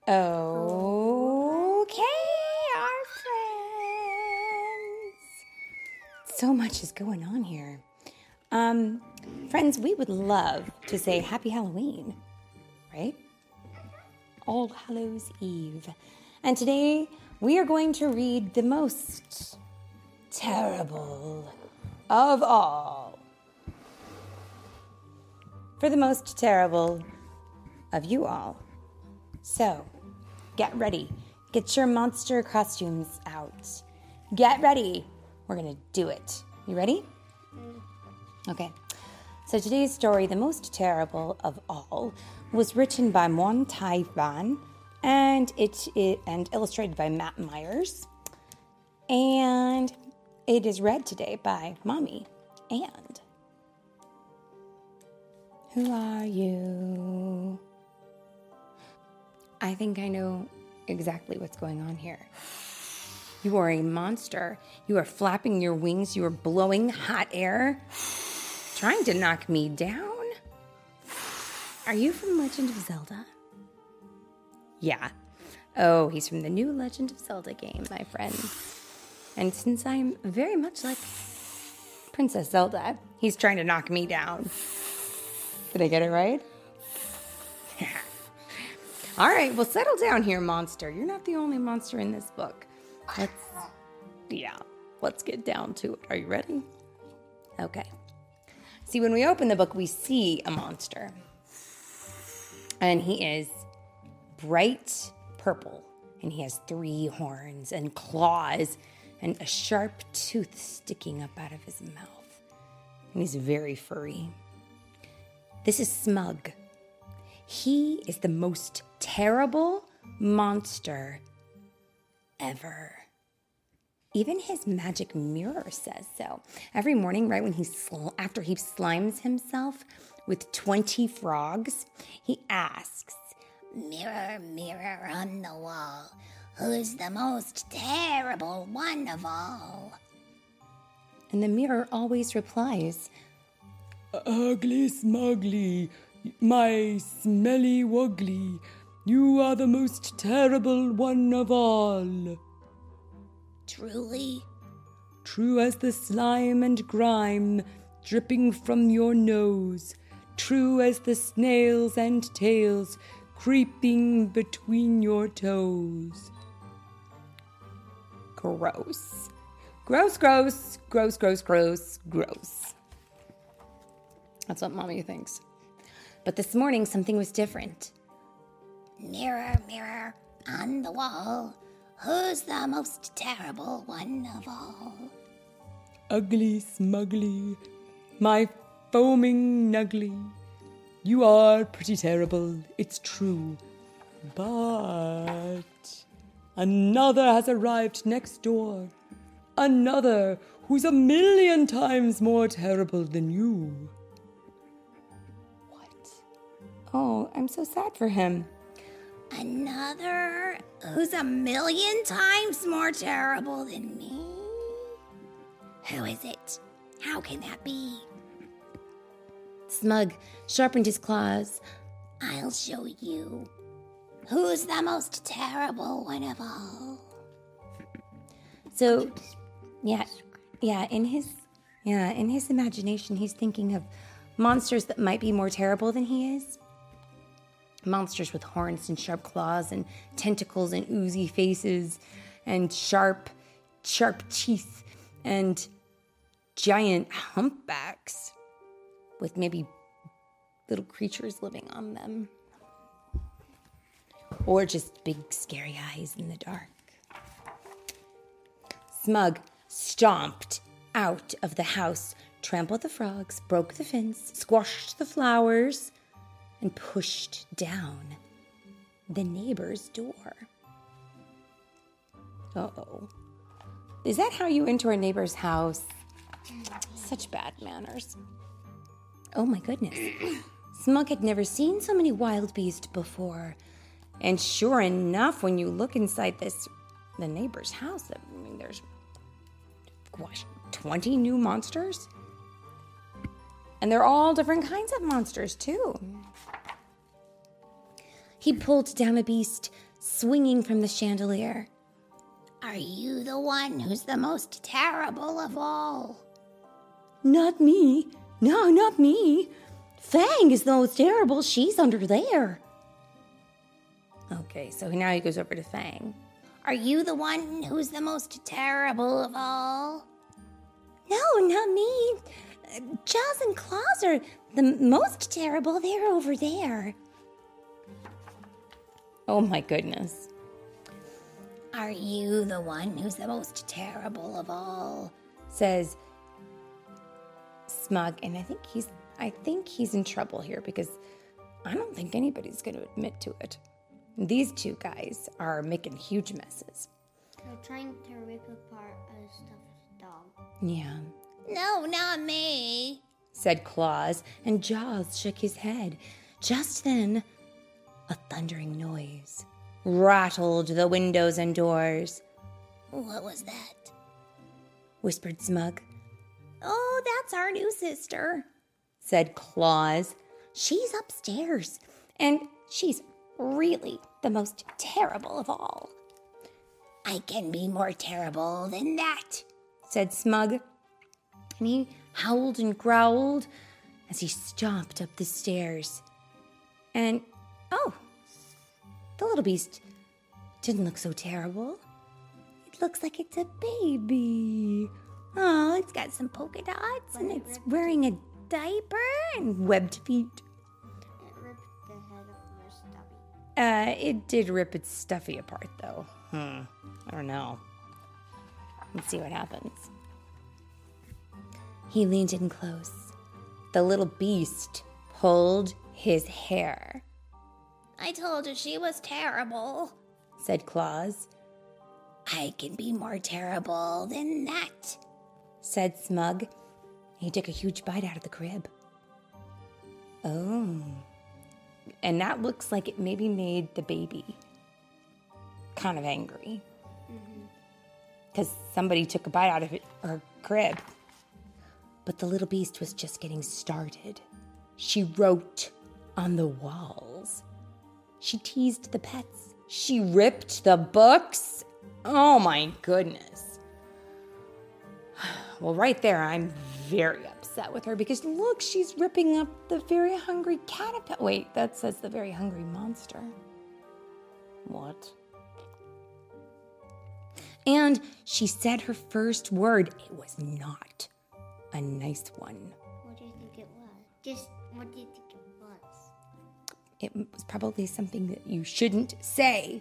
Okay, our friends. So much is going on here. Friends, we would love to say Happy Halloween, right? All Hallows Eve. And today we are going to read the most terrible of all. For the most terrible of you all. So, get ready. Get your monster costumes out. Get ready. We're going to do it. You ready? Okay. So today's story, The Most Terrible of All, was written by Mon Tai Van and illustrated by Matt Myers. And it is read today by Mommy and who are you? I think I know exactly what's going on here. You are a monster. You are flapping your wings. You are blowing hot air, trying to knock me down. Are you from Legend of Zelda? Yeah. Oh, he's from the new Legend of Zelda game, my friend. And since I'm very much like Princess Zelda, he's trying to knock me down. Did I get it right? All right, well, settle down here, monster. You're not the only monster in this book. Let's get down to it. Are you ready? Okay. See, when we open the book, we see a monster. And he is bright purple. And he has 3 horns and claws and a sharp tooth sticking up out of his mouth. And he's very furry. This is Smug. He is the most terrible monster ever. Even his magic mirror says so. Every morning, right when after he slimes himself with 20 frogs, he asks, "Mirror, mirror on the wall, who's the most terrible one of all?" And the mirror always replies, "Ugly Smugly, my smelly wuggly, you are the most terrible one of all." "Truly?" "True as the slime and grime dripping from your nose, true as the snails and tails creeping between your toes." Gross. Gross, gross, gross, gross, gross, gross. That's what Mommy thinks. But this morning, something was different. "Mirror, mirror on the wall, who's the most terrible one of all?" "Ugly Smugly, my foaming nuggly, you are pretty terrible, it's true. But another has arrived next door. Another who's 1,000,000 times more terrible than you." Oh, I'm so sad for him. "Another who's 1,000,000 times more terrible than me? Who is it? How can that be?" Smug sharpened his claws. "I'll show you. Who's the most terrible one of all?" So, in his imagination, he's thinking of monsters that might be more terrible than he is. Monsters with horns and sharp claws and tentacles and oozy faces and sharp teeth and giant humpbacks with maybe little creatures living on them. Or just big scary eyes in the dark. Smug stomped out of the house, trampled the frogs, broke the fence, squashed the flowers, and pushed down the neighbor's door. Uh-oh. Is that how you enter a neighbor's house? Such bad manners. Oh my goodness. Smug had never seen so many wild beasts before. And sure enough, when you look inside the neighbor's house, I mean, there's 20 new monsters? And they're all different kinds of monsters, too. He pulled down a beast, swinging from the chandelier. Are you the one who's the most terrible of all? Not me. No, not me. Fang is the most terrible. She's under there. Okay, so now he goes over to Fang. Are you the one who's the most terrible of all? No, not me. Jaws and Claws are the most terrible. They're over there. Oh my goodness. Are you the one who's the most terrible of all? Says Smug, and I think he's in trouble here because I don't think anybody's going to admit to it. These two guys are making huge messes. They're trying to rip apart a stuffed dog. Yeah, No, not me. said Claws, and Jaws shook his head. Just then, a thundering noise rattled the windows and doors. What was that? Whispered Smug. Oh, that's our new sister. Said Claws. She's upstairs, and she's really the most terrible of all. I can be more terrible than that. Said Smug. And he howled and growled as he stomped up the stairs. And, oh, the little beast didn't look so terrible. It looks like it's a baby. Oh, it's got some polka dots and it's wearing a diaper and webbed feet. It ripped the head of your stubby. It did rip its stuffy apart, though. I don't know. Let's see what happens. He leaned in close. The little beast pulled his hair, I told you she was terrible. said Claws. I can be more terrible than that. Said Smug. He took a huge bite out of the crib. Oh. And that looks like it maybe made the baby kind of angry. Because somebody took a bite out of her crib. But the little beast was just getting started. She wrote on the walls. She teased the pets. She ripped the books. Oh my goodness. Well, right there, I'm very upset with her because look, she's ripping up the very hungry caterpillar. Wait, that says the very hungry monster. What? And she said her first word. It was not a nice one. What do you think it was? Just what do you think it was? It was probably something that you shouldn't say.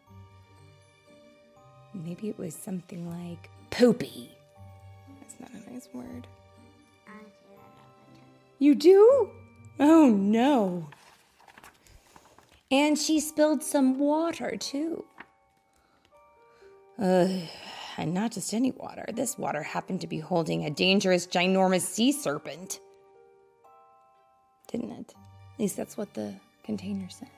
Maybe it was something like poopy. That's not a nice word. I say that all the time. You do? Oh no. And she spilled some water too. And not just any water. This water happened to be holding a dangerous, ginormous sea serpent. Didn't it? At least that's what the container says.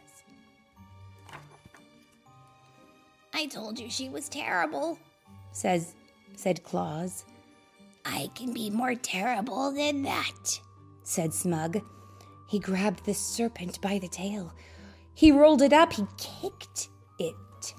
I told you she was terrible. Said Claws. I can be more terrible than that. Said Smug. He grabbed the serpent by the tail. He rolled it up. He kicked it.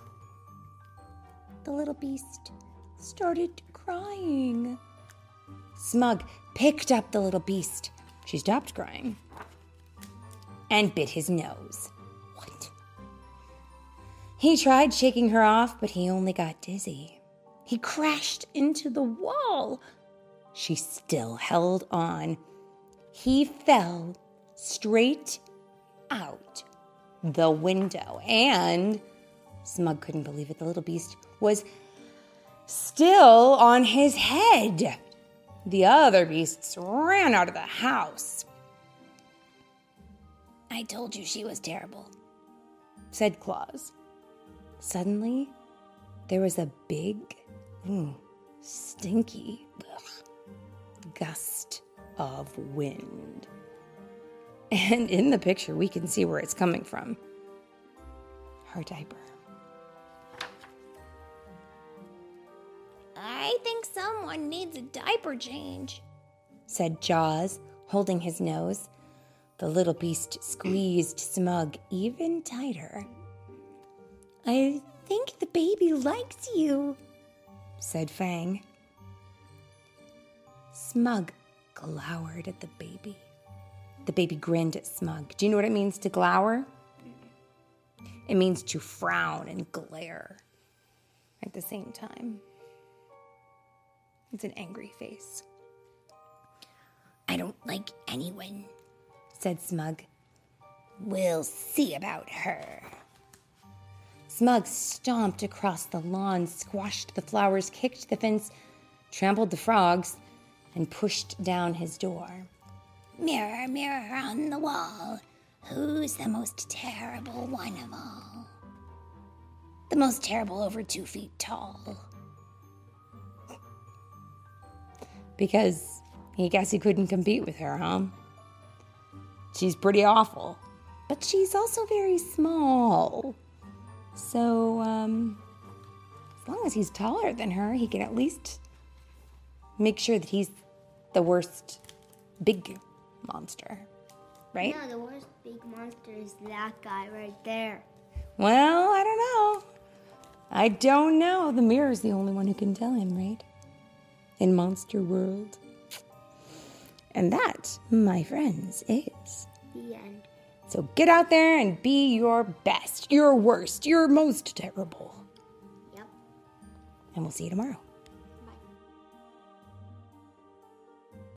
The little beast started crying. Smug picked up the little beast. She stopped crying and bit his nose. What? He tried shaking her off, but he only got dizzy. He crashed into the wall. She still held on. He fell straight out the window, and Smug couldn't believe it. The little beast was still on his head. The other beasts ran out of the house. I told you she was terrible. Said Claws. Suddenly, there was a big, stinky gust of wind. And in the picture, we can see where it's coming from. Her diaper. I think someone needs a diaper change. Said Jaws, holding his nose. The little beast squeezed Smug even tighter. I think the baby likes you, said Fang. Smug glowered at the baby. The baby grinned at Smug. Do you know what it means to glower? It means to frown and glare at the same time. It's an angry face. I don't like anyone. Said Smug. We'll see about her. Smug stomped across the lawn, squashed the flowers, kicked the fence, trampled the frogs, and pushed down his door. Mirror, mirror on the wall, who's the most terrible one of all? The most terrible over 2 feet tall. Because he guessed he couldn't compete with her, huh? She's pretty awful. But she's also very small. So, as long as he's taller than her, he can at least make sure that he's the worst big monster. Right? No, the worst big monster is that guy right there. Well, I don't know. I don't know. The mirror's the only one who can tell him, right? In Monster World. And that, my friends, is The end. So get out there and be your best, your worst, your most terrible. Yep. And we'll see you tomorrow.